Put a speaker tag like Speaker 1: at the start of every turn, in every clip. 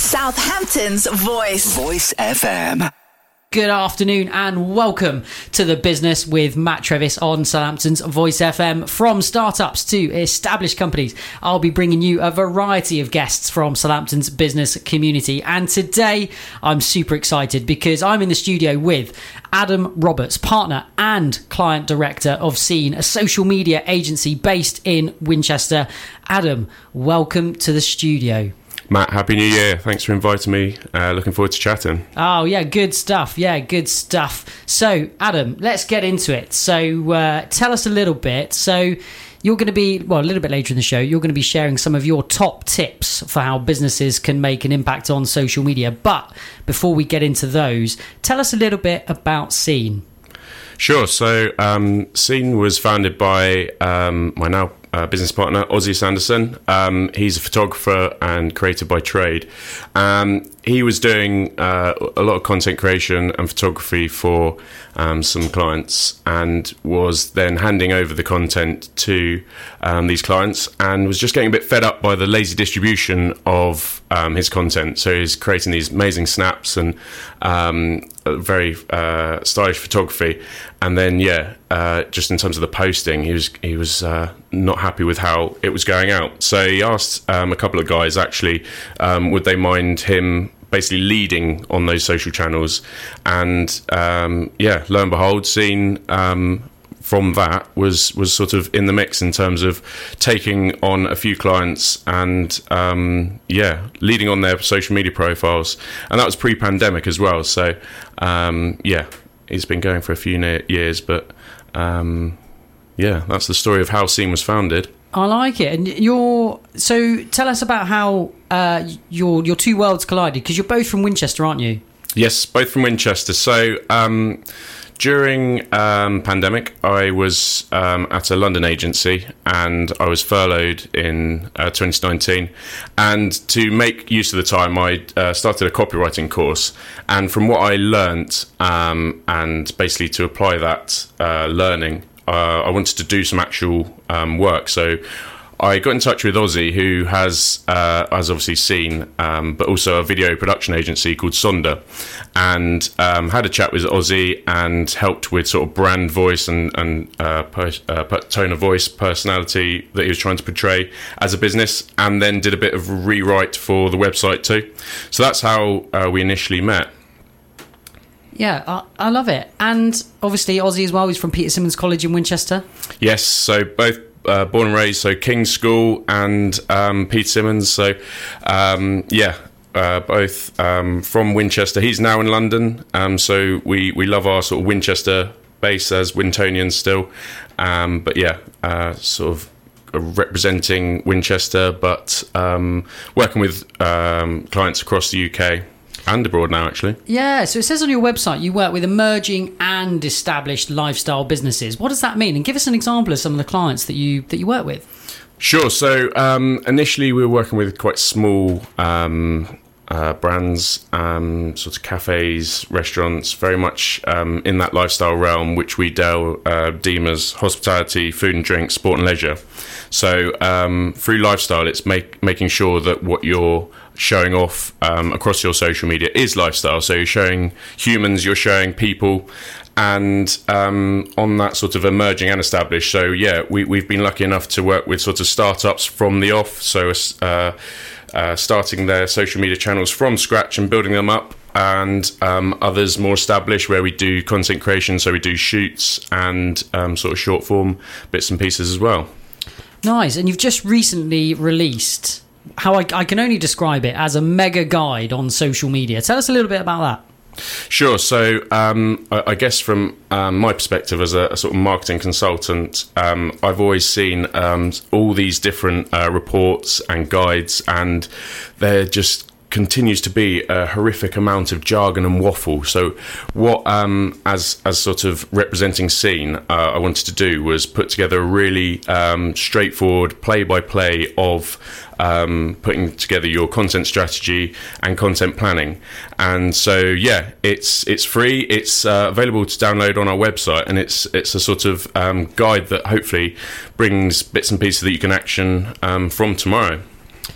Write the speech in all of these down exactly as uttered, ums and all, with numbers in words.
Speaker 1: Southampton's voice.
Speaker 2: Voice F M.
Speaker 3: Good afternoon and welcome to The Business with Matt Trevis on Southampton's Voice F M. From startups to established companies, I'll be bringing you a variety of guests from Southampton's business community. And today I'm super excited because I'm in the studio with Adam Roberts, partner and client director of Scene, a social media agency based in Winchester. Adam, welcome to the studio.
Speaker 4: Matt, Happy New Year. Thanks for inviting me. Uh, looking forward to chatting.
Speaker 3: Oh, yeah, good stuff. Yeah, good stuff. So, Adam, let's get into it. So, uh, tell us a little bit. So, you're going to be, well, a little bit later in the show, you're going to be sharing some of your top tips for how businesses can make an impact on social media. But before we get into those, tell us a little bit about Scene.
Speaker 4: Sure. So, um, Scene was founded by um, my now Uh, business partner, Ozzy Sanderson. Um, he's a photographer and creator by trade. Um, he was doing uh, a lot of content creation and photography for um, some clients, and was then handing over the content to um, these clients, and was just getting a bit fed up by the lazy distribution of um, his content. So he's creating these amazing snaps and um, very uh, stylish photography, and then yeah, uh, just in terms of the posting, he was he was uh, not happy with how it was going out. So he asked um, a couple of guys actually, um, would they mind him basically leading on those social channels, and um, yeah, lo and behold, Scene um, from that was was sort of in the mix in terms of taking on a few clients and um, yeah, leading on their social media profiles, and that was pre-pandemic as well. So um, yeah, it's been going for a few ne- years, but um, yeah, that's the story of how Scene was founded.
Speaker 3: I like it. And you're so tell us about how uh, your your two worlds collided, because you're both from Winchester, aren't you?
Speaker 4: Yes, both from Winchester. So um, during um, pandemic, I was um, at a London agency, and I was furloughed in uh, twenty nineteen. And to make use of the time, I uh, started a copywriting course. And from what I learnt, um, and basically to apply that uh, learning, Uh, I wanted to do some actual um, work. So I got in touch with Ozzy, who has uh, has obviously Scene, um, but also a video production agency called Sonder, and um, had a chat with Ozzy and helped with sort of brand voice and, and uh, per, uh, tone of voice, personality that he was trying to portray as a business, and then did a bit of rewrite for the website too. So that's how uh, we initially met.
Speaker 3: Yeah, I, I love it. And obviously Ozzy as well, he's from Peter Symonds College in Winchester.
Speaker 4: Yes, so both uh, born and raised, so King's School and um, Peter Symonds. So um, yeah, uh, both um, from Winchester. He's now in London, um, so we, we love our sort of Winchester base as Wintonians still. Um, but yeah, uh, sort of representing Winchester, but um, working with um, clients across the U K. And abroad now, actually. Yeah,
Speaker 3: so it says on your website you work with emerging and established lifestyle businesses. What does that mean? And give us an example of some of the clients that you that you work with.
Speaker 4: Sure. So um, initially we were working with quite small um, uh, brands, um, sort of cafes, restaurants, very much um, in that lifestyle realm, which we del- uh, deem as hospitality, food and drink, sport and leisure. So um, through lifestyle, it's make, making sure that what you're showing off um, across your social media is lifestyle. So you're showing humans, you're showing people, and um, on that sort of emerging and established. So yeah, we, we've been lucky enough to work with sort of startups from the off. So uh, uh, starting their social media channels from scratch and building them up, and um, others more established where we do content creation. So we do shoots and um, sort of short form bits and pieces as well.
Speaker 3: Nice. And you've just recently released how I, I can only describe it as a mega guide on social media. Tell us a little bit about that.
Speaker 4: Sure. So um, I, I guess from um, my perspective as a, a sort of marketing consultant, um, I've always seen um, all these different uh, reports and guides, and they're just continues to be a horrific amount of jargon and waffle. So what, um, as as sort of representing Scene, uh, I wanted to do was put together a really um, straightforward play-by-play of um, putting together your content strategy and content planning. And so, yeah, it's it's free. It's uh, available to download on our website, and it's it's a sort of um, guide that hopefully brings bits and pieces that you can action um, from tomorrow.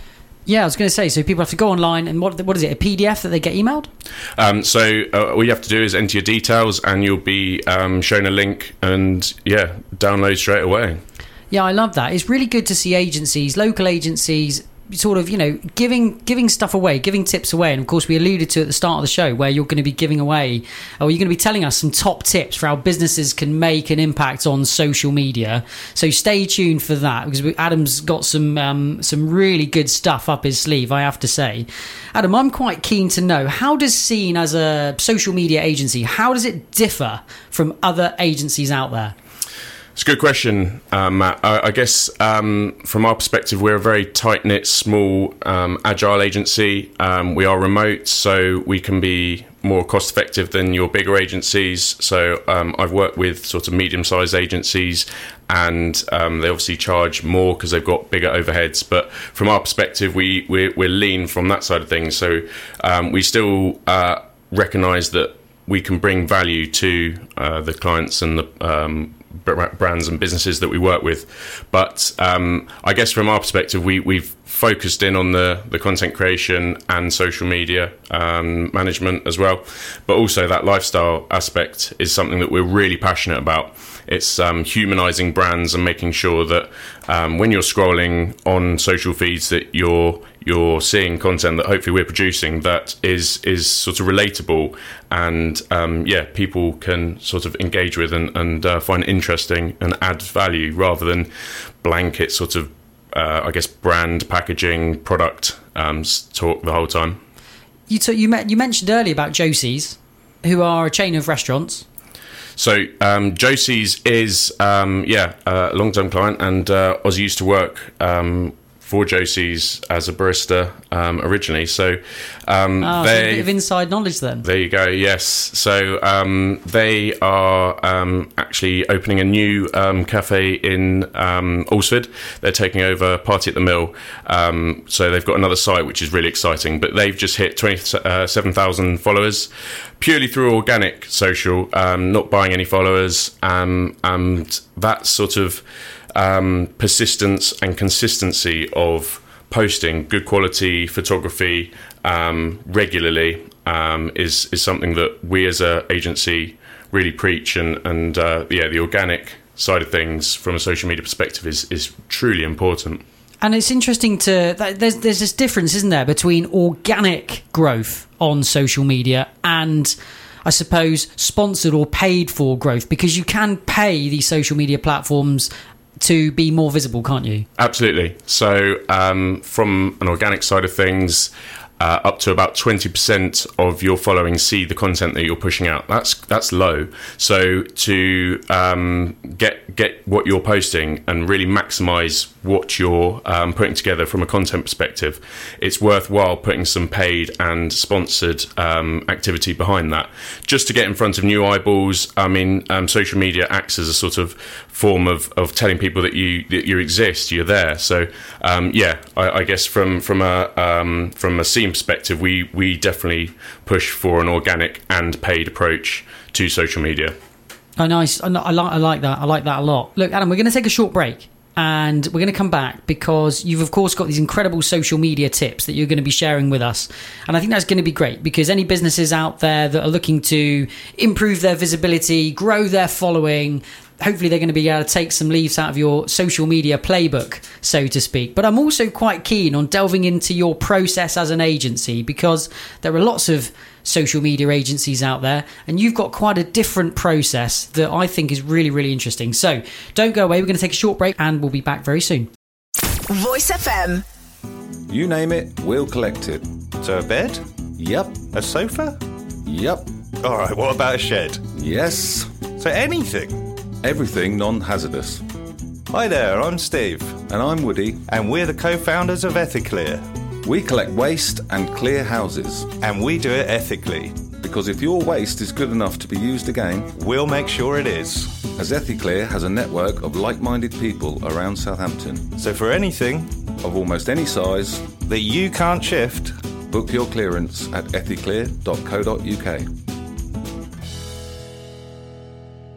Speaker 3: Yeah, I was going to say, so people have to go online and what what is it, a P D F that they get emailed?
Speaker 4: Um, so uh, all you have to do is enter your details and you'll be um, shown a link and, yeah, download straight away.
Speaker 3: Yeah, I love that. It's really good to see agencies, local agencies, sort of, you know, giving giving stuff away, giving tips away. And of course, we alluded to at the start of the show where you're going to be giving away, or you're going to be telling us some top tips for how businesses can make an impact on social media. So stay tuned for that, because we, Adam's got some um, some really good stuff up his sleeve, I have to say. Adam, I'm quite keen to know, how does Scene as a social media agency, how does it differ from other agencies out there?
Speaker 4: It's a good question, um, Matt. I, I guess um, from our perspective, we're a very tight-knit, small, um, agile agency. Um, we are remote, so we can be more cost-effective than your bigger agencies. So um, I've worked with sort of medium-sized agencies, and um, they obviously charge more because they've got bigger overheads. But from our perspective, we, we're, we're lean from that side of things. So um, we still uh, recognise that we can bring value to uh, the clients and the um, brands and businesses that we work with. But um, I guess from our perspective, we, we've focused in on the, the content creation and social media um, management as well. But also that lifestyle aspect is something that we're really passionate about. It's um, humanizing brands and making sure that um, when you're scrolling on social feeds that you're you're seeing content that hopefully we're producing that is is sort of relatable and um, yeah, people can sort of engage with and, and uh, find interesting and add value, rather than blanket sort of uh, I guess brand packaging product um, talk the whole time.
Speaker 3: You t- you, met, you mentioned earlier about Josie's, who are a chain of restaurants.
Speaker 4: So um, Josie's is um, yeah a long-term client, and uh, Ozzy used to work um, for Josie's as a barista um, originally. So um,
Speaker 3: oh,
Speaker 4: they,
Speaker 3: so a bit of inside knowledge then.
Speaker 4: There you go. Yes. So um, they are um, actually opening a new um, cafe in um, Alresford. They're taking over Party at the Mill. Um, so they've got another site, which is really exciting. But they've just hit twenty-seven thousand followers purely through organic social, um, not buying any followers, um, and that sort of Um, persistence and consistency of posting good quality photography um, regularly um, is is something that we as a agency really preach, and and uh, yeah, the organic side of things from a social media perspective is is truly important.
Speaker 3: And it's interesting to there's there's this difference, isn't there, between organic growth on social media and, I suppose, sponsored or paid for growth, because you can pay these social media platforms to be more visible, can't you?
Speaker 4: Absolutely. So um, from an organic side of things, uh, up to about twenty percent of your following see the content that you're pushing out. That's that's low. So to um, get get what you're posting and really maximise what you're um, putting together from a content perspective, it's worthwhile putting some paid and sponsored um, activity behind that, just to get in front of new eyeballs. I mean, um, social media acts as a sort of form of, of telling people that you that you exist, you're there. So um, yeah, I, I guess from from a um, from a scene perspective, we we definitely push for an organic and paid approach to social media.
Speaker 3: Oh, nice. I, I like I like that. I like that a lot. Look, Adam, we're going to take a short break. And we're going to come back because you've, of course, got these incredible social media tips that you're going to be sharing with us. And I think that's going to be great, because any businesses out there that are looking to improve their visibility, grow their following, hopefully they're going to be able to take some leaves out of your social media playbook, so to speak. But I'm also quite keen on delving into your process as an agency, because there are lots of social media agencies out there, and you've got quite a different process that I think is really, really interesting. So don't go away. We're going to take a short break and we'll be back very soon.
Speaker 1: Voice F M.
Speaker 2: You name it, we'll collect it.
Speaker 5: So a bed?
Speaker 2: Yep.
Speaker 5: A sofa?
Speaker 2: Yep.
Speaker 5: All right, what about a shed?
Speaker 2: Yes.
Speaker 5: So anything?
Speaker 2: Everything non-hazardous.
Speaker 5: Hi there, I'm Steve.
Speaker 2: And I'm Woody.
Speaker 5: And we're the co-founders of Ethiclear.
Speaker 2: We collect waste and clear houses.
Speaker 5: And we do it ethically.
Speaker 2: Because if your waste is good enough to be used again,
Speaker 5: we'll make sure it is.
Speaker 2: As Ethiclear has a network of like-minded people around Southampton.
Speaker 5: So for anything,
Speaker 2: of almost any size,
Speaker 5: that you can't shift,
Speaker 2: book your clearance at ethiclear dot co dot uk.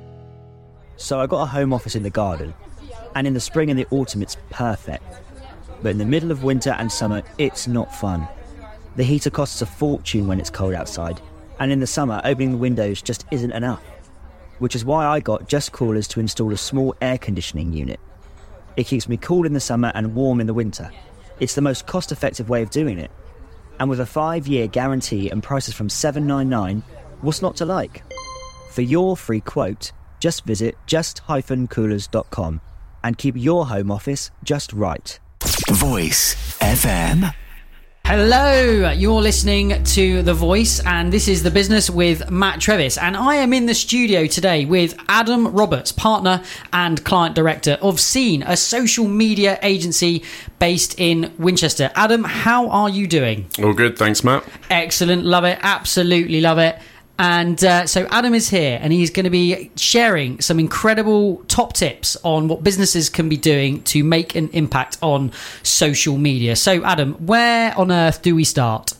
Speaker 6: So I got a home office in the garden, and in the spring and the autumn it's perfect. but in the middle of winter and summer, it's not fun. The heater costs a fortune when it's cold outside, and in the summer, opening the windows just isn't enough. Which is why I got Just Coolers to install a small air conditioning unit. It keeps me cool in the summer and warm in the winter. It's the most cost-effective way of doing it. And with a five-year guarantee and prices from seven pounds ninety-nine, what's not to like? For your free quote, just visit just dash coolers dot com and keep your home office just right.
Speaker 1: Voice F M.
Speaker 3: Hello, you're listening to The Voice, and this is The Business with Matt Trevis, and I am in the studio today with Adam Roberts, partner and client director of Scene, a social media agency based in Winchester. Adam, how are you doing?
Speaker 4: All good, thanks, Matt.
Speaker 3: Excellent, love it, absolutely love it. And uh, so Adam is here, and he's going to be sharing some incredible top tips on what businesses can be doing to make an impact on social media. So Adam, where on earth do we start?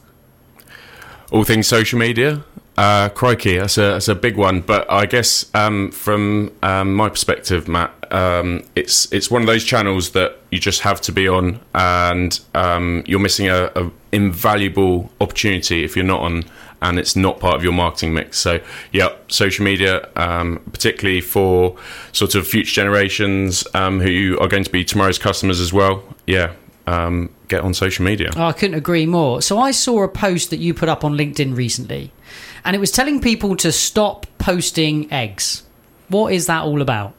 Speaker 4: All things social media? Uh, crikey, that's a, that's a big one. But I guess um, from um, my perspective, Matt, um, it's it's one of those channels that you just have to be on, and um, you're missing a, a invaluable opportunity if you're not on, and it's not part of your marketing mix. So, yeah, social media, um, particularly for sort of future generations um, who are going to be tomorrow's customers as well. Yeah, um, get on social media.
Speaker 3: Oh, I couldn't agree more. So I saw a post that you put up on LinkedIn recently, and it was telling people to stop posting eggs. What is that all about?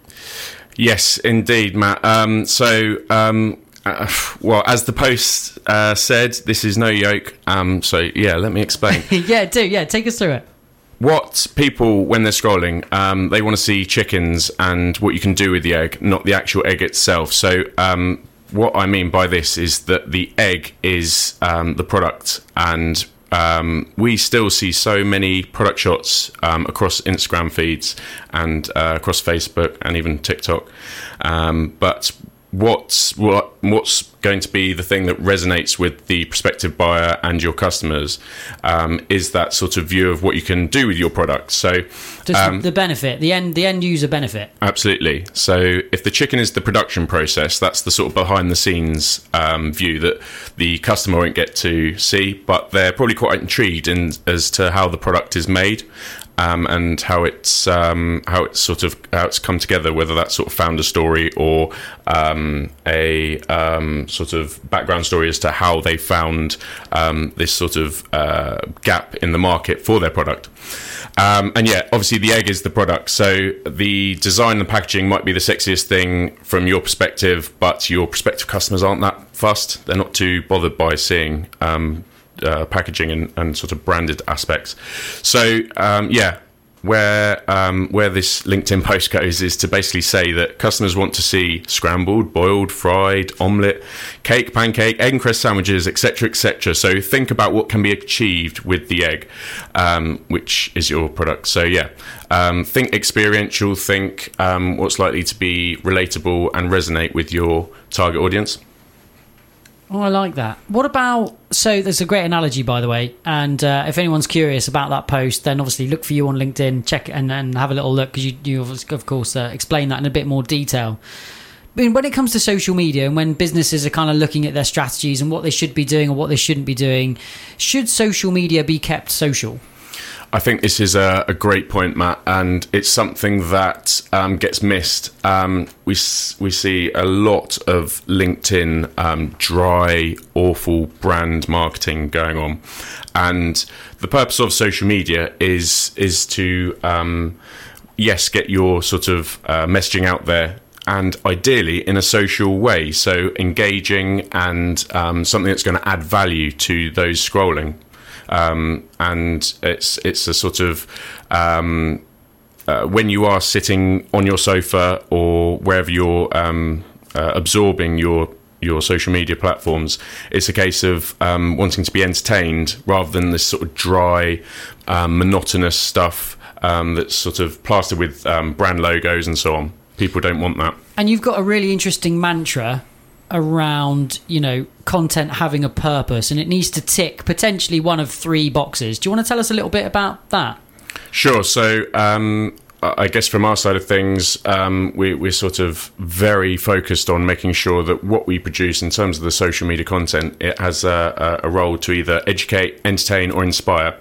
Speaker 4: Yes, indeed, Matt. Um, so... Um, Uh, well, as the post uh, said, this is no yolk. Um, so, yeah, let me explain.
Speaker 3: yeah, do. Yeah, take us through it.
Speaker 4: What people, when they're scrolling, um, they want to see chickens and what you can do with the egg, not the actual egg itself. So um, what I mean by this is that the egg is um, the product, and um, we still see so many product shots um, across Instagram feeds and uh, across Facebook and even TikTok. Um, but what's what what's going to be the thing that resonates with the prospective buyer and your customers um, is that sort of view of what you can do with your product. So
Speaker 3: just
Speaker 4: um,
Speaker 3: the benefit, the end the end user benefit.
Speaker 4: Absolutely. So if the chicken is the production process, that's the sort of behind the scenes um, view that the customer won't get to see, but they're probably quite intrigued in as to how the product is made. Um, and how it's um, how it's sort of how it's come together, whether that's sort of founder story or um, a um, sort of background story as to how they found um, this sort of uh, gap in the market for their product. Um, and yeah, obviously the egg is the product, so the design and packaging might be the sexiest thing from your perspective, but your prospective customers aren't that fussed. They're not too bothered by seeing Um, Uh, packaging and, and sort of branded aspects. So um, yeah, where um, where this LinkedIn post goes is to basically say that customers want to see scrambled, boiled, fried, omelette, cake, pancake, egg and cress sandwiches, et cetera, et cetera. So think about what can be achieved with the egg, um, which is your product. So yeah, um, think experiential, think um, what's likely to be relatable and resonate with your target audience.
Speaker 3: Oh, I like that. What about, so there's a great analogy, by the way, and uh, if anyone's curious about that post, then obviously look for you on LinkedIn, check it and, and have a little look, because you, you of course uh, explain that in a bit more detail. But when it comes to social media and when businesses are kind of looking at their strategies and what they should be doing or what they shouldn't be doing, should social media be kept social?
Speaker 4: I think this is a, a great point, Matt, and it's something that um, gets missed. Um, we we see a lot of LinkedIn um, dry, awful brand marketing going on, and the purpose of social media is is to um, yes, get your sort of uh, messaging out there, and ideally in a social way, so engaging and um, something that's going to add value to those scrolling. Um, and it's it's a sort of um, uh, when you are sitting on your sofa or wherever you're um, uh, absorbing your your social media platforms, it's a case of um, wanting to be entertained rather than this sort of dry, um, monotonous stuff um, that's sort of plastered with um, brand logos and so on. People don't want that.
Speaker 3: And you've got a really interesting mantra around, you know, content having a purpose, and it needs to tick potentially one of three boxes. Do you want to tell us a little bit about that?
Speaker 4: Sure. So um, I guess from our side of things, um, we, we're sort of very focused on making sure that what we produce in terms of the social media content, it has a, a role to either educate, entertain, or inspire.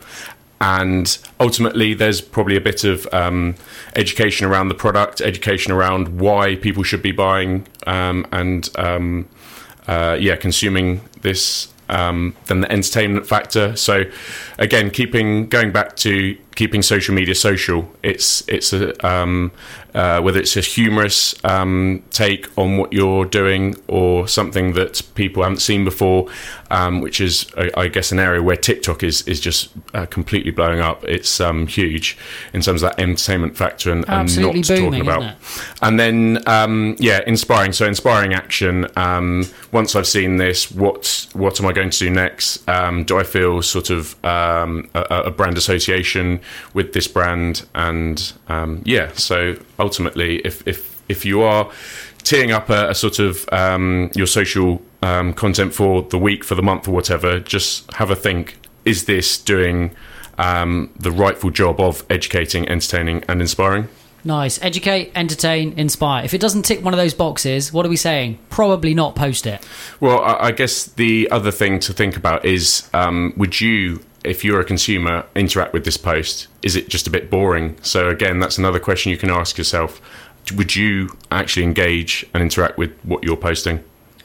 Speaker 4: And ultimately, there's probably a bit of um, education around the product, education around why people should be buying um, and um, uh, yeah, consuming this. Um, then the entertainment factor. So again, keeping going back to keeping social media social. It's it's a um, uh, whether it's a humorous um, take on what you're doing or something that people haven't seen before, um, which is I, I guess an area where TikTok is is just uh, completely blowing up. It's um, huge in terms of that entertainment factor and, and not
Speaker 3: booming,
Speaker 4: talking about.
Speaker 3: Isn't it?
Speaker 4: And then um, yeah, inspiring. So inspiring action. Um, once I've seen this, what what am I going to do next? Um, do I feel sort of um, a, a brand association with this brand? And um, yeah, so ultimately, if if if you are teeing up a, a sort of um, your social um, content for the week, for the month, or whatever, just have a think: is this doing um, the rightful job of educating, entertaining, and inspiring?
Speaker 3: Nice. Educate, entertain, inspire. If it doesn't tick one of those boxes, what are we saying? Probably not post it.
Speaker 4: Well, I I guess the other thing to think about is, um, would you, if you're a consumer, interact with this post? Is it just a bit boring? So again, that's another question you can ask yourself. Would you actually engage and interact with what you're posting?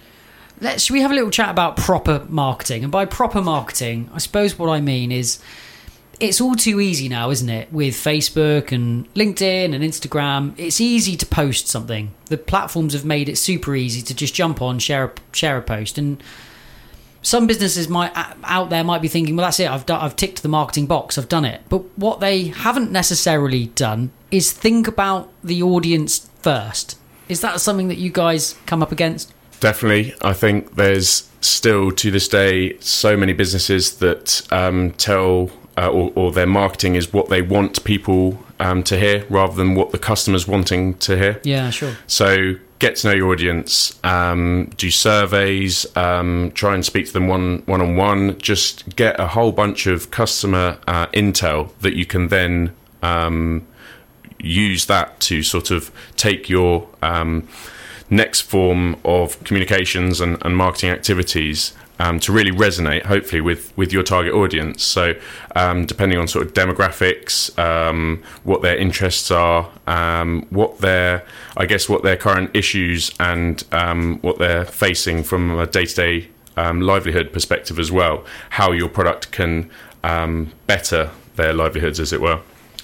Speaker 3: Let's, should we have a little chat about proper marketing? And by proper marketing, I suppose what I mean is, it's all too easy now, isn't it? With Facebook and LinkedIn and Instagram, it's easy to post something. The platforms have made it super easy to just jump on, share a, share a post. And some businesses might out there might be thinking, well, that's it. I've done, I've ticked the marketing box. I've done it. But what they haven't necessarily done is think about the audience first. Is that something that you guys come up against?
Speaker 4: Definitely. I think there's still to this day so many businesses that um, tell. Uh, or, or their marketing is what they want people um, to hear rather than what the customer's wanting to hear.
Speaker 3: Yeah, sure.
Speaker 4: So get to know your audience, um, do surveys, um, try and speak to them one, one-on-one, just get a whole bunch of customer uh, intel that you can then um, use that to sort of take your um, next form of communications and, and marketing activities Um, to really resonate, hopefully, with, with your target audience. So, um, depending on sort of demographics, um, what their interests are, um, what their, I guess, what their current issues and um, what they're facing from a day-to-day um, livelihood perspective as well, how your product can um, better their livelihoods, as it were.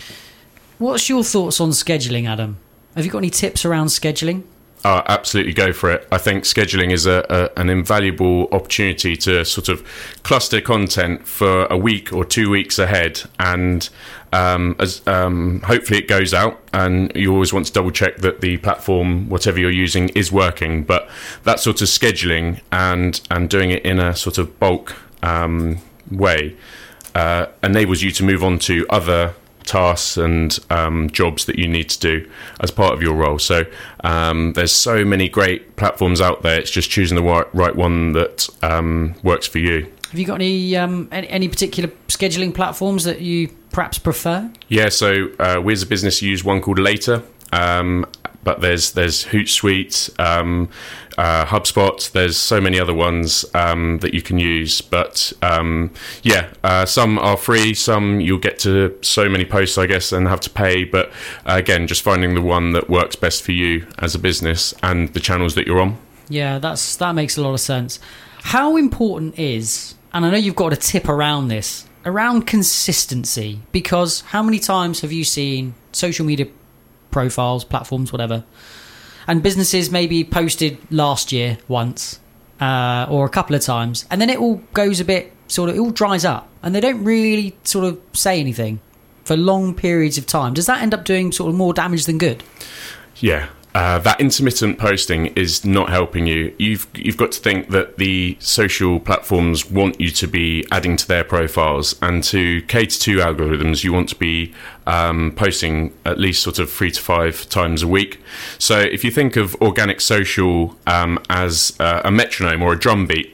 Speaker 3: What's your thoughts on scheduling, Adam? Have you got any tips around scheduling?
Speaker 4: Oh, absolutely, go for it. I think scheduling is a, a an invaluable opportunity to sort of cluster content for a week or two weeks ahead, and um, as um, hopefully it goes out. And you always want to double check that the platform, whatever you're using, is working. But that sort of scheduling and and doing it in a sort of bulk um, way uh, enables you to move on to other tasks and um, jobs that you need to do as part of your role. So um, there's so many great platforms out there. It's just choosing the right, right one that um, works for you.
Speaker 3: Have you got any, um, any any particular scheduling platforms that you perhaps prefer?
Speaker 4: Yeah, so uh, we as a business use one called Later. Um, but there's there's Hootsuite, um, uh, HubSpot. There's so many other ones um, that you can use. But um, yeah, uh, some are free. Some you'll get to so many posts, I guess, and have to pay. But uh, again, just finding the one that works best for you as a business and the channels that you're on.
Speaker 3: Yeah, that's that makes a lot of sense. How important is, and I know you've got a tip around this, around consistency, because how many times have you seen social media profiles, platforms, whatever, and businesses maybe posted last year once uh, or a couple of times, and then it all goes a bit sort of, it all dries up and they don't really sort of say anything for long periods of time. Does that end up doing sort of more damage than good?
Speaker 4: Yeah. Uh, that intermittent posting is not helping you. You've you've got to think that the social platforms want you to be adding to their profiles, and to cater to algorithms, you want to be um, posting at least sort of three to five times a week. So if you think of organic social um, as uh, a metronome or a drum beat,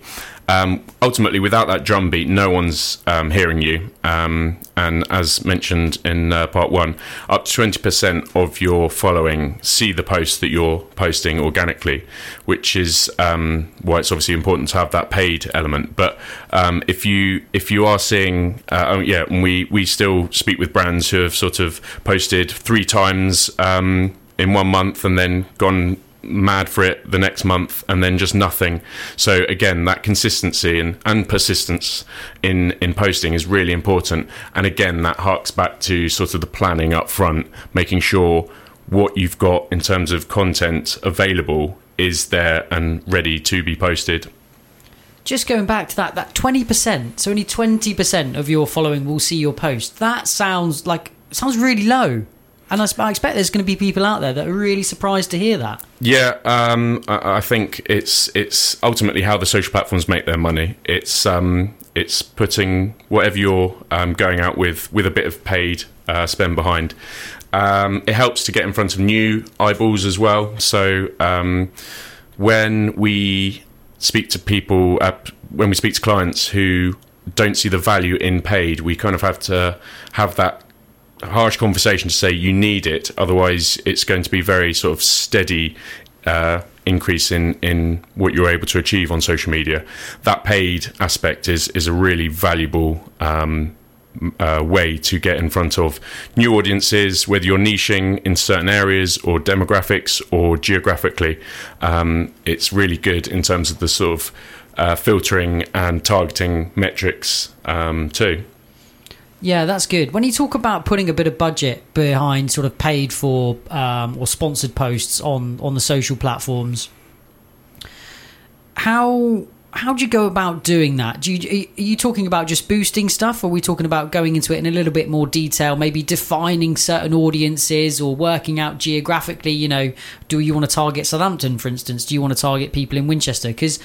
Speaker 4: um, ultimately, without that drumbeat, no one's um, hearing you. Um, and as mentioned in uh, part one, up to twenty percent of your following see the post that you're posting organically, which is um, why it's obviously important to have that paid element. But um, if you if you are seeing, uh, oh, yeah, and we we still speak with brands who have sort of posted three times um, in one month and then gone mad for it the next month and then just nothing. So again, that consistency and, and persistence in in posting is really important. And again, that harks back to sort of the planning up front, making sure what you've got in terms of content available is there and ready to be posted.
Speaker 3: Just going back to that, that twenty percent, so only twenty percent of your following will see your post. That sounds like, sounds really low. And I, I expect there's going to be people out there that are really surprised to hear that.
Speaker 4: Yeah, um, I, I think it's it's ultimately how the social platforms make their money. It's um, it's putting whatever you're um, going out with with a bit of paid uh, spend behind. Um, it helps to get in front of new eyeballs as well. So um, when we speak to people, uh, when we speak to clients who don't see the value in paid, we kind of have to have that harsh conversation to say you need it, otherwise it's going to be very sort of steady uh, increase in, in what you're able to achieve on social media. That paid aspect is is a really valuable um, uh, way to get in front of new audiences, whether you're niching in certain areas or demographics or geographically. Um, it's really good in terms of the sort of uh, filtering and targeting metrics um, too.
Speaker 3: Yeah, that's good. When you talk about putting a bit of budget behind sort of paid for um, or sponsored posts on, on the social platforms, how how do you go about doing that? Do you, are you talking about just boosting stuff, or are we talking about going into it in a little bit more detail, maybe defining certain audiences or working out geographically, you know, do you want to target Southampton, for instance? Do you want to target people in Winchester? Because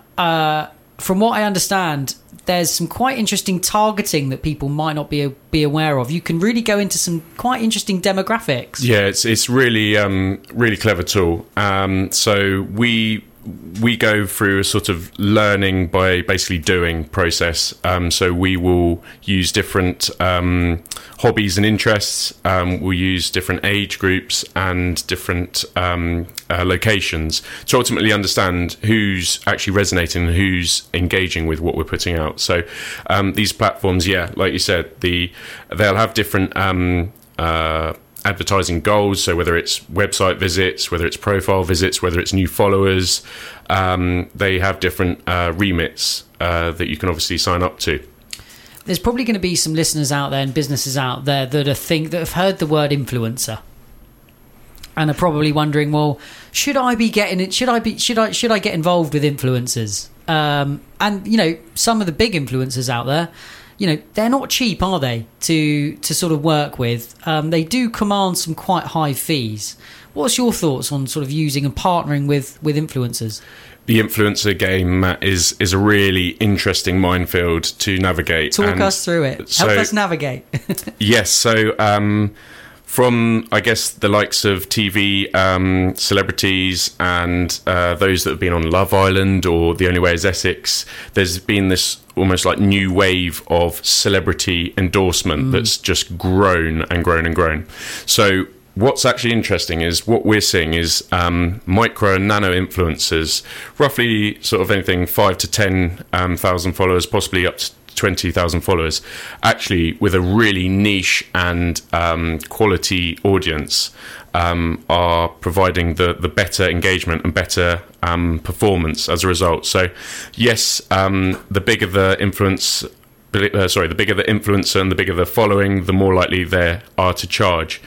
Speaker 3: uh, from what I understand, there's some quite interesting targeting that people might not be be aware of. You can really go into some quite interesting demographics.
Speaker 4: Yeah, it's it's really um, really clever tool. Um, so we we go through a sort of learning by basically doing process. Um, so we will use different um, hobbies and interests. Um, we'll use different age groups and different um, uh, locations to ultimately understand who's actually resonating and who's engaging with what we're putting out. So um, these platforms, yeah, like you said, the they'll have different um, uh, advertising goals, so whether it's website visits, whether it's profile visits, whether it's new followers, um, they have different uh, remits uh, that you can obviously sign up to.
Speaker 3: There's probably going to be some listeners out there and businesses out there that are think that have heard the word influencer and are probably wondering, well, should I be getting it? Should I be? Should I? Should I get involved with influencers? Um, and you know, some of the big influencers out there, you know, they're not cheap, are they, to to sort of work with? Um, they do command some quite high fees. What's your thoughts on sort of using and partnering with, with influencers?
Speaker 4: The influencer game, Matt, is is a really interesting minefield to navigate.
Speaker 3: Talk
Speaker 4: and
Speaker 3: us through it.
Speaker 4: So,
Speaker 3: Help us navigate.
Speaker 4: Yes, so um, from, I guess, the likes of T V um, celebrities and uh, those that have been on Love Island or The Only Way is Essex, there's been this almost like new wave of celebrity endorsement mm. that's just grown and grown and grown. So what's actually interesting is what we're seeing is um, micro and nano influencers, roughly sort of anything five to ten um, thousand followers, possibly up to twenty thousand followers, actually with a really niche and um, quality audience, um, are providing the, the better engagement and better um, performance as a result. So yes, um, the bigger the influence, uh, sorry, the bigger the influencer and the bigger the following, the more likely they are to charge.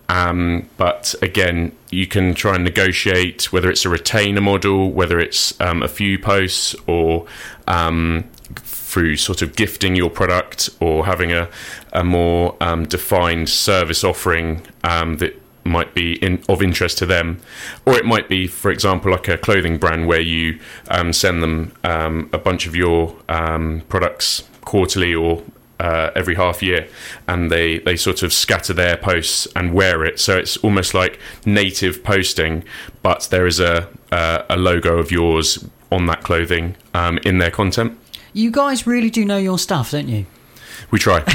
Speaker 4: Um, but again, you can try and negotiate whether it's a retainer model, whether it's um, a few posts, or um, through sort of gifting your product, or having a, a more um, defined service offering um, that might be in, of interest to them. Or it might be, for example, like a clothing brand where you um, send them um, a bunch of your um, products quarterly or Uh, every half year, and they, they sort of scatter their posts and wear it. So it's almost like native posting, but there is a uh, a logo of yours on that clothing um, in their content.
Speaker 3: You guys really do know your stuff, don't you?
Speaker 4: We try.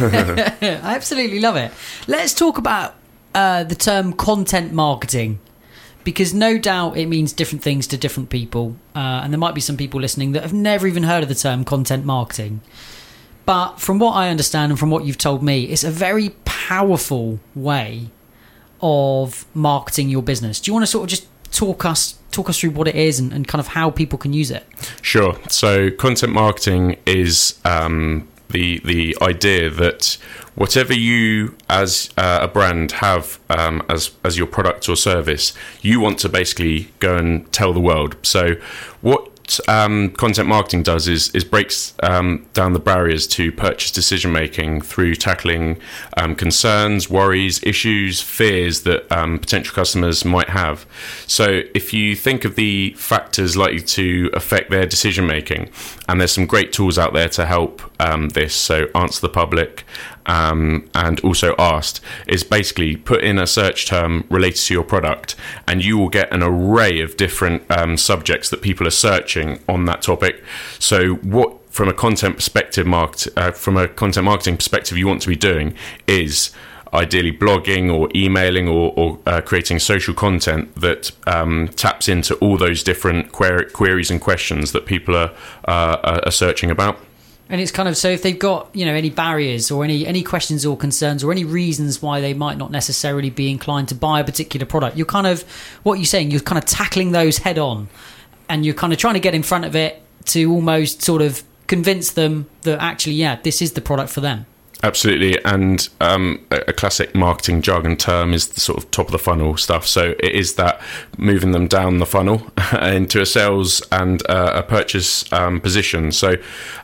Speaker 3: I absolutely love it. Let's talk about uh, the term content marketing, because no doubt it means different things to different people. Uh, and there might be some people listening that have never even heard of the term content marketing. But from what I understand and from what you've told me, it's a very powerful way of marketing your business. Do you want to sort of just talk us talk us through what it is and, and kind of how people can use it?
Speaker 4: Sure. So content marketing is um, the the idea that whatever you as uh, a brand have um, as as your product or service, you want to basically go and tell the world. So what Um, content marketing does is is breaks um, down the barriers to purchase decision making through tackling um, concerns, worries, issues, fears that um, potential customers might have. So if you think of the factors likely to affect their decision making, and there's some great tools out there to help um, this. So Answer the Public um, and also Asked is basically put in a search term related to your product, and you will get an array of different um, subjects that people are searching on that topic. So what from a content perspective market uh, from a content marketing perspective you want to be doing is ideally blogging or emailing or, or uh, creating social content that um, taps into all those different query, queries and questions that people are, uh, are searching about.
Speaker 3: And it's kind of, so if they've got, you know, any barriers or any any questions or concerns or any reasons why they might not necessarily be inclined to buy a particular product, you're kind of, what you're saying, you're kind of tackling those head on, and you're kind of trying to get in front of it to almost sort of convince them that actually, yeah, this is the product for them.
Speaker 4: Absolutely. And um, a classic marketing jargon term is the sort of top of the funnel stuff. So it is that moving them down the funnel into a sales and uh, a purchase um, position. So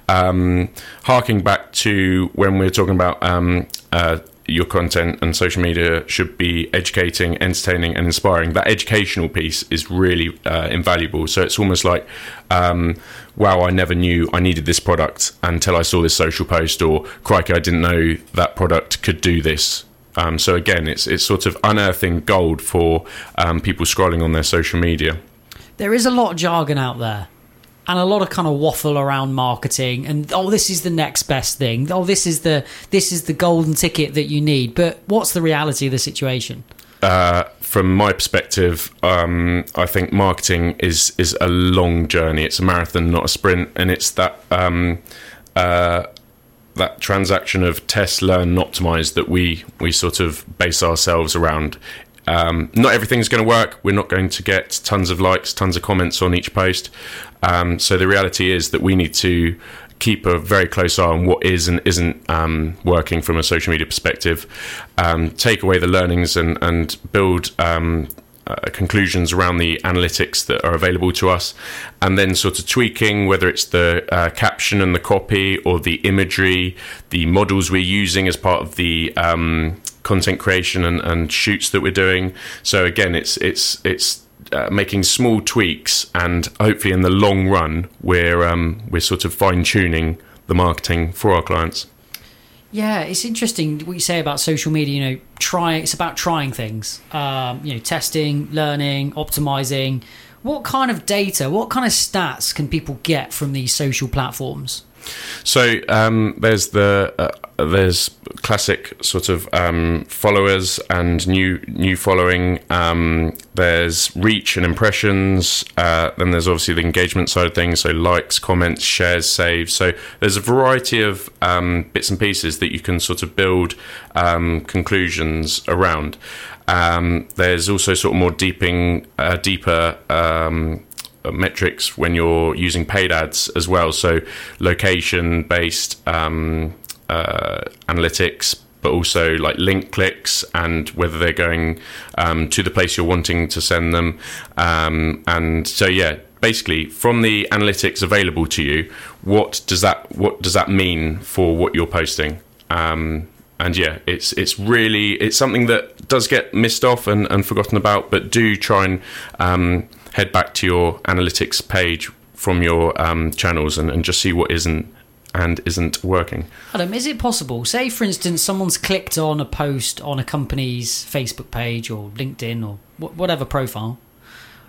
Speaker 4: um, harking back to when we were talking about um, uh, your content and social media should be educating, entertaining and inspiring. That educational piece is really uh, invaluable. So it's almost like, um, wow, I never knew I needed this product until I saw this social post, or crikey, I didn't know that product could do this. Um, so again, it's it's sort of unearthing gold for um, people scrolling on their social media.
Speaker 3: There is a lot of jargon out there, and a lot of kind of waffle around marketing, and oh, this is the next best thing. Oh, this is the this is the golden ticket that you need. But what's the reality of the situation?
Speaker 4: Uh, from my perspective, um, I think marketing is is a long journey. It's a marathon, not a sprint, and it's that um, uh, that transaction of test, learn, and optimize that we we sort of base ourselves around. Um, not everything's going to work. We're not going to get tons of likes, tons of comments on each post. Um, so the reality is that we need to keep a very close eye on what is and isn't um, working from a social media perspective, um, take away the learnings and, and build um, uh, conclusions around the analytics that are available to us, and then sort of tweaking, whether it's the uh, caption and the copy or the imagery, the models we're using as part of the um, content creation and, and shoots that we're doing. So again, it's it's it's uh, making small tweaks, and hopefully in the long run we're um, we're sort of fine tuning the marketing for our clients.
Speaker 3: Yeah, it's interesting what you say about social media. You know, try it's about trying things. Um, you know, testing, learning, optimizing. What kind of data, what kind of stats can people get from these social platforms?
Speaker 4: So um, there's the uh, there's classic sort of um, followers and new new following. Um, there's reach and impressions. Uh, then there's obviously the engagement side of things. So likes, comments, shares, saves. So there's a variety of um, bits and pieces that you can sort of build um, conclusions around. Um, there's also sort of more deeping, uh, deeper. Um, metrics when you're using paid ads as well, so location based um, uh, analytics, but also like link clicks and whether they're going um, to the place you're wanting to send them, um, and so yeah, basically from the analytics available to you, what does that what does that mean for what you're posting? Um, and yeah, it's it's really it's something that does get missed off and, and forgotten about, but do try and um, head back to your analytics page from your um, channels and, and just see what isn't and isn't working. Adam,
Speaker 3: is it possible, say for instance someone's clicked on a post on a company's Facebook page or LinkedIn or wh- whatever profile,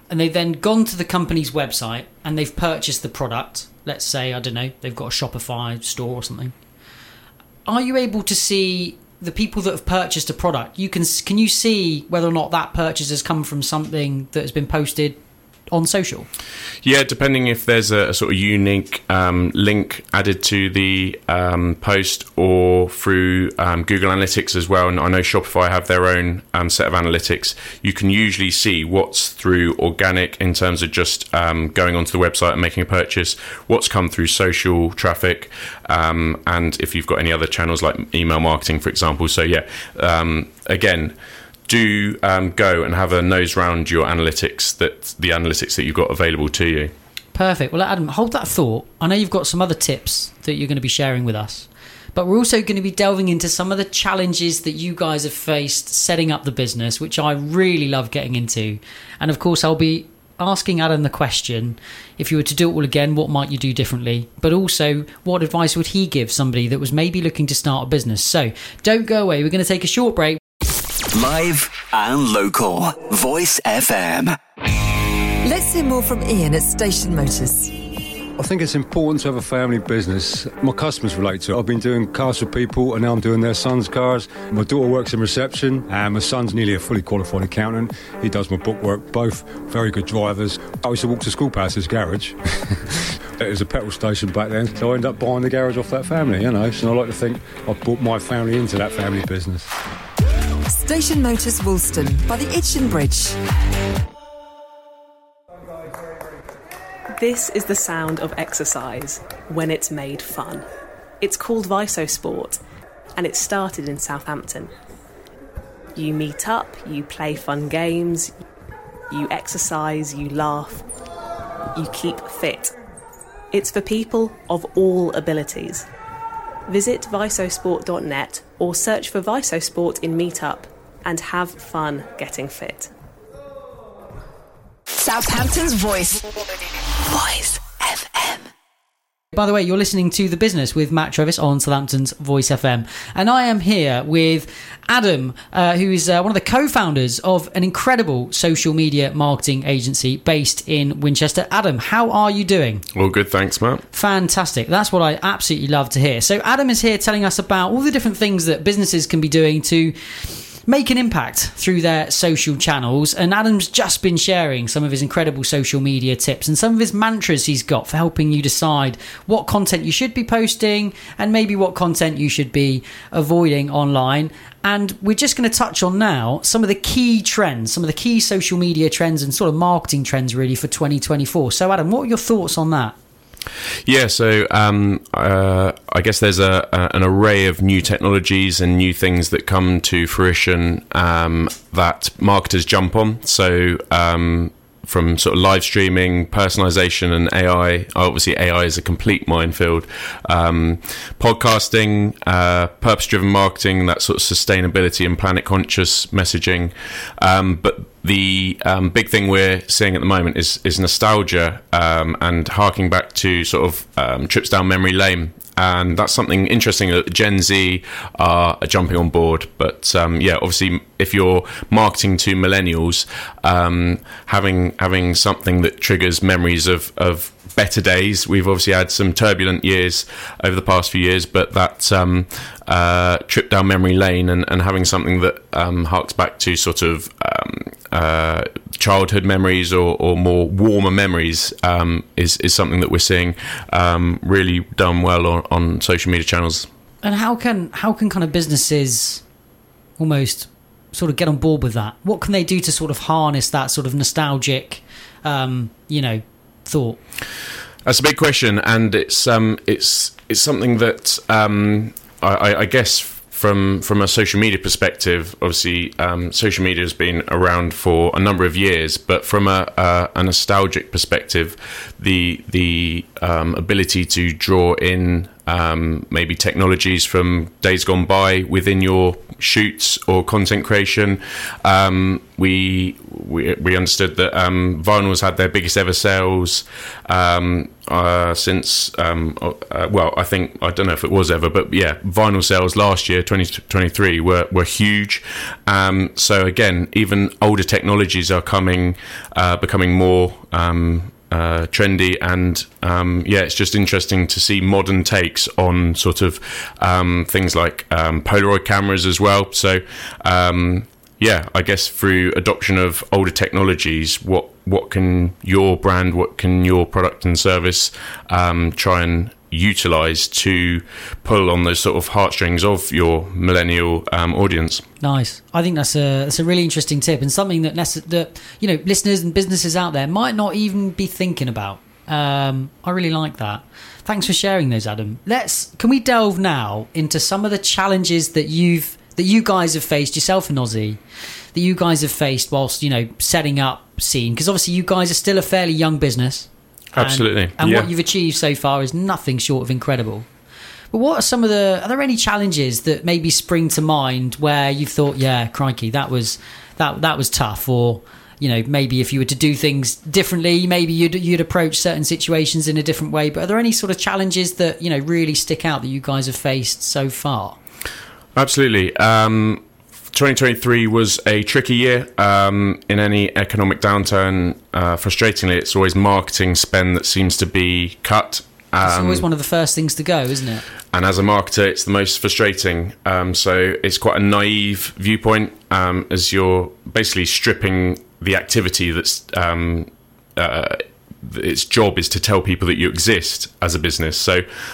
Speaker 3: and they've then gone to the company's website and they've purchased the product. Let's say, I don't know, they've got a Shopify store or something. Are you able to see the people that have purchased a product? You can can you see whether or not that purchase has come from something that has been posted on social?
Speaker 4: Yeah, depending if there's a, a sort of unique um, link added to the um, post or through um, Google Analytics as well. And I know Shopify have their own um, set of analytics. You can usually see what's through organic in terms of just um, going onto the website and making a purchase, what's come through social traffic, um, and if you've got any other channels like email marketing, for example. So yeah, um, again, do um, go and have a nose round your analytics, that the analytics that you've got available to you.
Speaker 3: Perfect. Well, Adam, hold that thought. I know you've got some other tips that you're going to be sharing with us, but we're also going to be delving into some of the challenges that you guys have faced setting up the business, which I really love getting into. And of course, I'll be asking Adam the question, if you were to do it all again, what might you do differently? But also, what advice would he give somebody that was maybe looking to start a business? So don't go away. We're going to take a short break.
Speaker 1: Live and local. Voice F M.
Speaker 7: Let's hear more from Ian at Station Motors.
Speaker 8: I think it's important to have a family business. My customers relate to it. I've been doing cars for people and now I'm doing their son's cars. My daughter works in reception and my son's nearly a fully qualified accountant. He does my bookwork, both very good drivers. I used to walk to school past his garage. It was a petrol station back then, so I ended up buying the garage off that family, you know. So I like to think I've brought my family into that family business.
Speaker 7: Station Motors Woolston by the Itchen Bridge.
Speaker 9: This is the sound of exercise when it's made fun. It's called Visosport, and it started in Southampton. You meet up, you play fun games, you exercise, you laugh, you keep fit. It's for people of all abilities. Visit visosport dot net or search for Visosport in Meetup and have fun getting fit.
Speaker 7: Southampton's Voice. Voice F M.
Speaker 3: By the way, you're listening to The Business with Matt Travis on Southampton's Voice F M. And I am here with Adam, uh, who is uh, one of the co-founders of an incredible social media marketing agency based in Winchester. Adam, how are you doing?
Speaker 4: All good, thanks, Matt.
Speaker 3: Fantastic. That's what I absolutely love to hear. So Adam is here telling us about all the different things that businesses can be doing to make an impact through their social channels, and Adam's just been sharing some of his incredible social media tips and some of his mantras he's got for helping you decide what content you should be posting and maybe what content you should be avoiding online. And we're just going to touch on now some of the key trends, some of the key social media trends and sort of marketing trends really for twenty twenty-four. So Adam, what are your thoughts on that?
Speaker 4: Yeah, so um, uh, I guess there's a, a an array of new technologies and new things that come to fruition um, that marketers jump on. So um, from sort of live streaming, personalization, and A I. Obviously, A I is a complete minefield. Um, podcasting, uh, purpose-driven marketing, that sort of sustainability and planet-conscious messaging. Um, but the um, big thing we're seeing at the moment is is nostalgia um, and harking back to sort of um, trips down memory lane. And that's something interesting that Gen Z are jumping on board. But um, yeah, obviously, if you're marketing to millennials, um, having having something that triggers memories of, of better days. We've obviously had some turbulent years over the past few years, but that um, uh, trip down memory lane and, and having something that um, harks back to sort of um, uh, childhood memories or, or more warmer memories um, is, is something that we're seeing um, really done well on, on social media channels.
Speaker 3: And how can how can kind of businesses almost sort of get on board with that? What can they do to sort of harness that sort of nostalgic, um, you know, thought?
Speaker 4: That's a big question, and it's um, it's it's something that um, I, I guess from from a social media perspective, obviously um, social media has been around for a number of years, but from a, a, a nostalgic perspective, the the um, ability to draw in um, maybe technologies from days gone by within your shoots or content creation. Um, we, we we understood that um, vinyls had their biggest ever sales um, uh, since um, uh, well, I think I don't know if it was ever, but yeah, vinyl sales last year, twenty twenty-three, were were huge. Um, so again, even older technologies are coming, uh, becoming more Um, Uh, trendy, and um, yeah, it's just interesting to see modern takes on sort of um, things like um, Polaroid cameras as well. So um, yeah, I guess through adoption of older technologies, what what can your brand, what can your product and service um, try and utilize to pull on those sort of heartstrings of your millennial um, audience?
Speaker 3: Nice. I think that's a that's a really interesting tip, and something that that you know listeners and businesses out there might not even be thinking about. Um, I really like that. Thanks for sharing those, Adam. Let's can we delve now into some of the challenges that you've that you guys have faced, yourself and Ozzy, that you guys have faced whilst you know setting up Scene, because obviously you guys are still a fairly young business.
Speaker 4: Absolutely.
Speaker 3: And, and
Speaker 4: yeah.
Speaker 3: what you've achieved so far is nothing short of incredible. But what are some of the, are there any challenges that maybe spring to mind where you've thought, yeah, crikey, that was, that, that was tough? Or, you know, maybe if you were to do things differently, maybe you'd, you'd approach certain situations in a different way. But are there any sort of challenges that, you know, really stick out that you guys have faced so far?
Speaker 4: Absolutely. Um, twenty twenty-three was a tricky year. Um, in any economic downturn, uh, frustratingly, it's always marketing spend that seems to be cut. Um,
Speaker 3: it's always one of the first things to go, isn't it?
Speaker 4: And as a marketer, it's the most frustrating. Um, so it's quite a naive viewpoint, um, as you're basically stripping the activity that's um, uh, its job is to tell people that you exist as a business. So,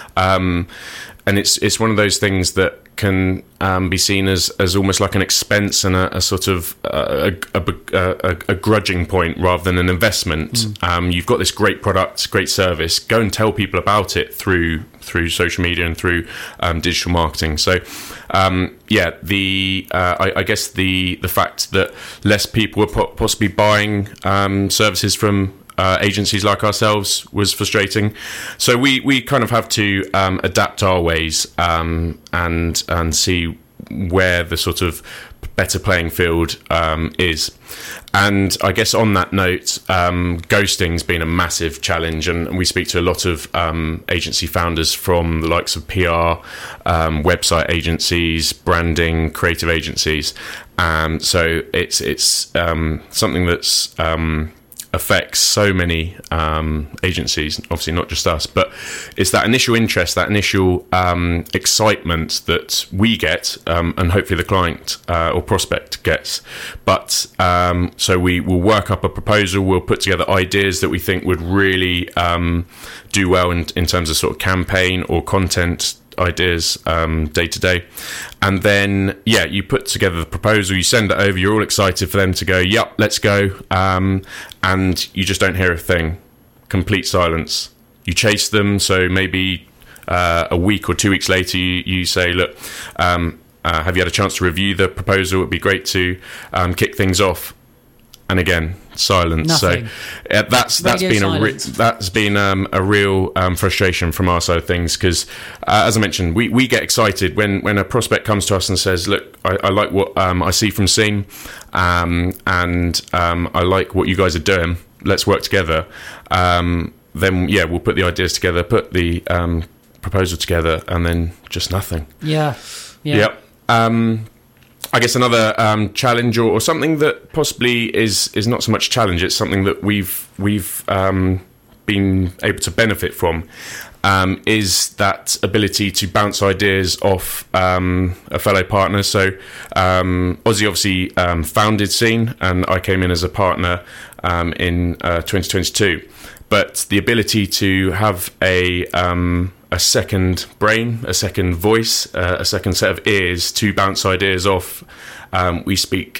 Speaker 4: um, and it's it's one of those things that can um, be seen as, as almost like an expense and a, a sort of uh, a, a, a, a grudging point rather than an investment. Mm. Um, you've got this great product, great service. Go and tell people about it through through social media and through um, digital marketing. So, um, yeah, the uh, I, I guess the the fact that less people were po- possibly buying um, services from Uh, agencies like ourselves was frustrating. So we, we kind of have to um, adapt our ways um, and and see where the sort of better playing field um, is. And I guess on that note, um, ghosting's been a massive challenge, and we speak to a lot of um, agency founders from the likes of P R, um, website agencies, branding, creative agencies. Um, so it's it's um, something that's um, affects so many um, agencies, obviously not just us, but it's that initial interest, that initial um, excitement that we get, um, and hopefully the client uh, or prospect gets. But um, so we will work up a proposal, we'll put together ideas that we think would really um, do well in, in terms of sort of campaign or content ideas um, day to day. And then, yeah, you put together the proposal, you send it over, you're all excited for them to go, yep, let's go. Um, and you just don't hear a thing. Complete silence. You chase them, so maybe uh, a week or two weeks later, you, you say, look, um, uh, have you had a chance to review the proposal? It'd be great to um, kick things off. And again, silence.
Speaker 3: Nothing.
Speaker 4: So uh, that's that's
Speaker 3: Radio
Speaker 4: been a re-
Speaker 3: silence.
Speaker 4: that's been um, a real um, frustration from our side of things, because uh, as I mentioned, we, we get excited when, when a prospect comes to us and says, "Look, I, I like what um, I see from Scene, um, and um, I like what you guys are doing. Let's work together." Um, then yeah, we'll put the ideas together, put the um, proposal together, and then just nothing.
Speaker 3: Yeah. Yeah.
Speaker 4: Yep. Um, I guess another um, challenge, or, or something that possibly is is not so much challenge. It's something that we've we've um, been able to benefit from. Um, is that ability to bounce ideas off um, a fellow partner. So um, Ozzy obviously um, founded Scene, and I came in as a partner um, in uh, twenty twenty-two. But the ability to have a um, a second brain, a second voice, uh, a second set of ears to bounce ideas off. Um, we speak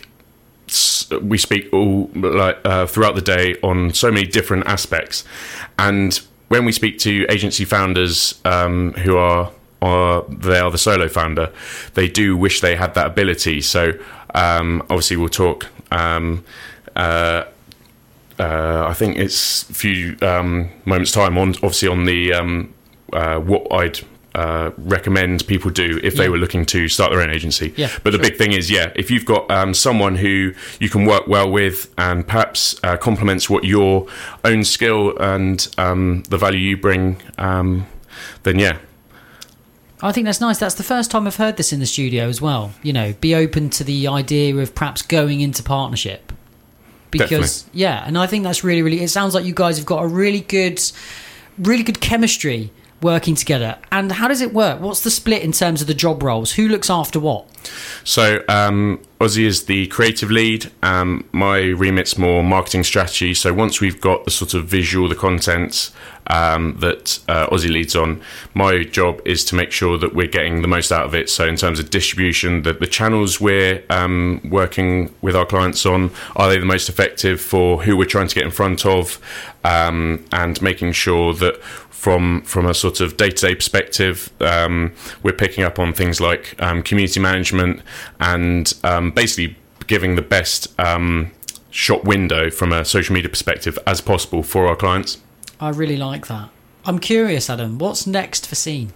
Speaker 4: we speak all like uh, throughout the day on so many different aspects, and when we speak to agency founders um, who are, are they are the solo founder, they do wish they had that ability. So um, obviously we'll talk. Um, uh, uh, I think it's a few um, moments time on obviously on the um, uh, what I'd uh, recommend people do if they
Speaker 3: Yeah.
Speaker 4: were looking to start their own agency.
Speaker 3: Yeah,
Speaker 4: but the
Speaker 3: sure.
Speaker 4: big thing is, yeah, if you've got um, someone who you can work well with and perhaps uh, complements what your own skill and um, the value you bring, um, then yeah.
Speaker 3: I think that's nice. That's the first time I've heard this in the studio as well. You know, be open to the idea of perhaps going into partnership. Because,
Speaker 4: Definitely.
Speaker 3: yeah, and I think that's really, really... It sounds like you guys have got a really good, really good chemistry working together. And how does it work? What's the split in terms of the job roles? Who looks after what?
Speaker 4: So um, Ozzy is the creative lead. Um, my remit's more marketing strategy. So once we've got the sort of visual, the content um, that uh, Ozzy leads on, my job is to make sure that we're getting the most out of it. So in terms of distribution, the, the channels we're um, working with our clients on, are they the most effective for who we're trying to get in front of, um, and making sure that From from a sort of day-to-day perspective, um, we're picking up on things like um, community management and um, basically giving the best um, shop window from a social media perspective as possible for our clients.
Speaker 3: I really like that. I'm curious, Adam, what's next for Scene?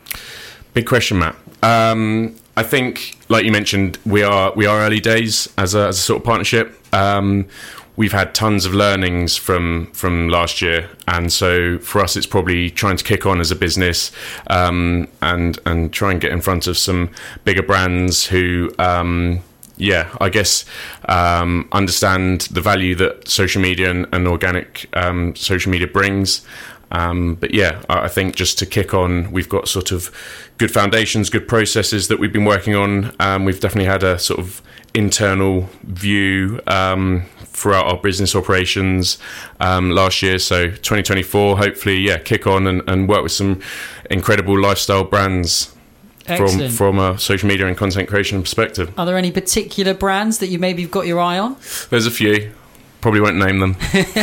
Speaker 4: Big question, Matt. Um, I think, like you mentioned, we are we are early days as a, as a sort of partnership. Um, We've had tons of learnings from from last year, and so for us, it's probably trying to kick on as a business um, and and try and get in front of some bigger brands who, um, yeah, I guess um, understand the value that social media and, and organic um, social media brings. Um, but yeah, I think just to kick on, we've got sort of good foundations, good processes that we've been working on. Um, we've definitely had a sort of internal view um, throughout our business operations um, last year. So twenty twenty-four, hopefully, yeah, kick on and, and work with some incredible lifestyle brands from
Speaker 3: Excellent.
Speaker 4: from a social media and content creation perspective.
Speaker 3: Are there any particular brands that you maybe have got your eye on?
Speaker 4: There's a few. Probably won't name them.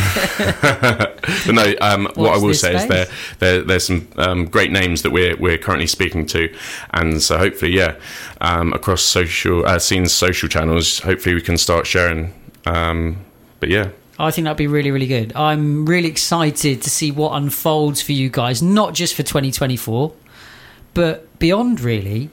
Speaker 4: But no, um, what I will
Speaker 3: this
Speaker 4: say
Speaker 3: space?
Speaker 4: is there, there there's some um, great names that we're we're currently speaking to, and so hopefully, yeah, um, across social uh, scenes, social channels, hopefully we can start sharing. Um, but yeah.
Speaker 3: I think that'd be really, really good. I'm really excited to see what unfolds for you guys, not just for twenty twenty-four, but beyond, really.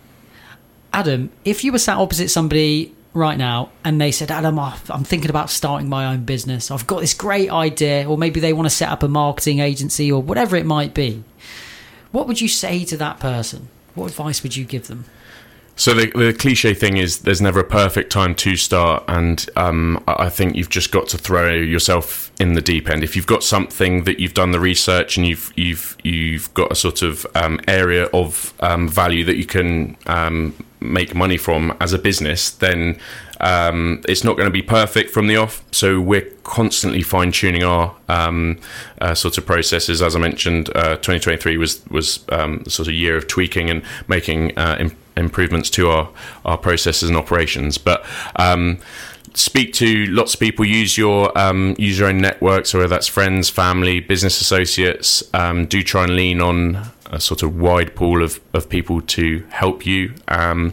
Speaker 3: Adam, if you were sat opposite somebody right now and they said, Adam, I'm thinking about starting my own business, I've got this great idea, or maybe they want to set up a marketing agency or whatever it might be, what would you say to that person? What advice would you give them?
Speaker 4: So the, the cliche thing is there's never a perfect time to start, and um, I think you've just got to throw yourself in the deep end. If you've got something that you've done the research and you've you've you've got a sort of um, area of um, value that you can um, make money from as a business, then um, it's not going to be perfect from the off. So we're constantly fine tuning our um, uh, sort of processes. As I mentioned, uh, twenty twenty-three was was um, sort of year of tweaking and making uh, imp- improvements to our, our processes and operations. But um, speak to lots of people, use your um, use your own networks, whether that's friends, family, business associates. Um, do try and lean on a sort of wide pool of, of people to help you. Um,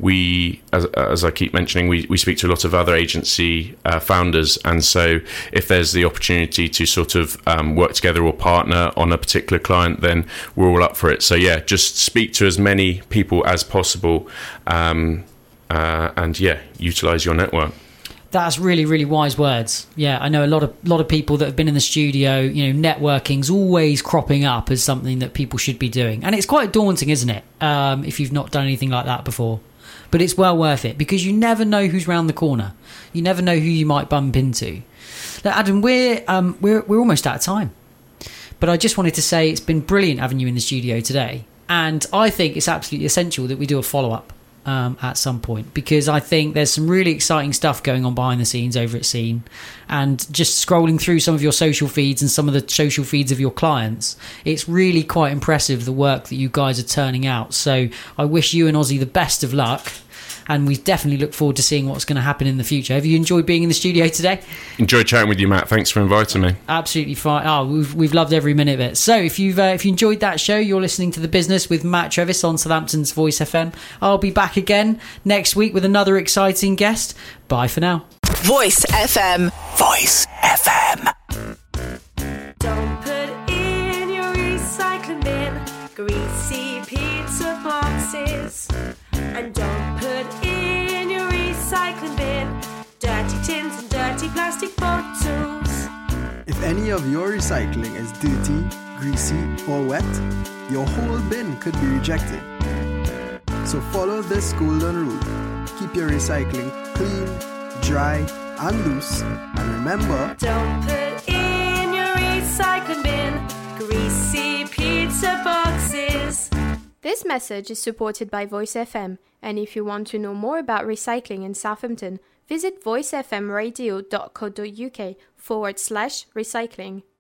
Speaker 4: we, as, as I keep mentioning, we, we speak to a lot of other agency uh, founders, and so if there's the opportunity to sort of um, work together or partner on a particular client, then we're all up for it. So yeah, just speak to as many people as possible, um, uh, and yeah, utilize your network.
Speaker 3: That's really, really wise words. Yeah, I know a lot of lot of people that have been in the studio. You know, networking's always cropping up as something that people should be doing, and it's quite daunting, isn't it? Um, if you've not done anything like that before, but it's well worth it because you never know who's round the corner. You never know who you might bump into. Now, Adam, we're um, we're we're almost out of time, but I just wanted to say it's been brilliant having you in the studio today, and I think it's absolutely essential that we do a follow up. Um, at some point, because I think there's some really exciting stuff going on behind the scenes over at Scene, and just scrolling through some of your social feeds and some of the social feeds of your clients, it's really quite impressive the work that you guys are turning out. So I wish you and Ozzy the best of luck, and we definitely look forward to seeing what's going to happen in the future. Have you enjoyed being in the studio today?
Speaker 4: Enjoyed chatting with you, Matt. Thanks for inviting me.
Speaker 3: Absolutely fine. Oh, we've we've loved every minute of it. So if you've uh, if you enjoyed that show, you're listening to The Business with Matt Trevis on Southampton's Voice F M. I'll be back again next week with another exciting guest. Bye for now.
Speaker 7: Voice F M.
Speaker 1: Voice F M.
Speaker 10: Don't put in your recycling bin greasy Pete's boxes. And don't put in your recycling bin dirty tins and dirty plastic bottles.
Speaker 11: If any of your recycling is dirty, greasy, or wet, your whole bin could be rejected. So follow this golden rule. Keep your recycling clean, dry, and loose. And remember,
Speaker 10: don't put in your recycling bin greasy pizza boxes.
Speaker 12: This message is supported by Voice F M, and if you want to know more about recycling in Southampton, visit voicefmradio.co.uk forward slash recycling.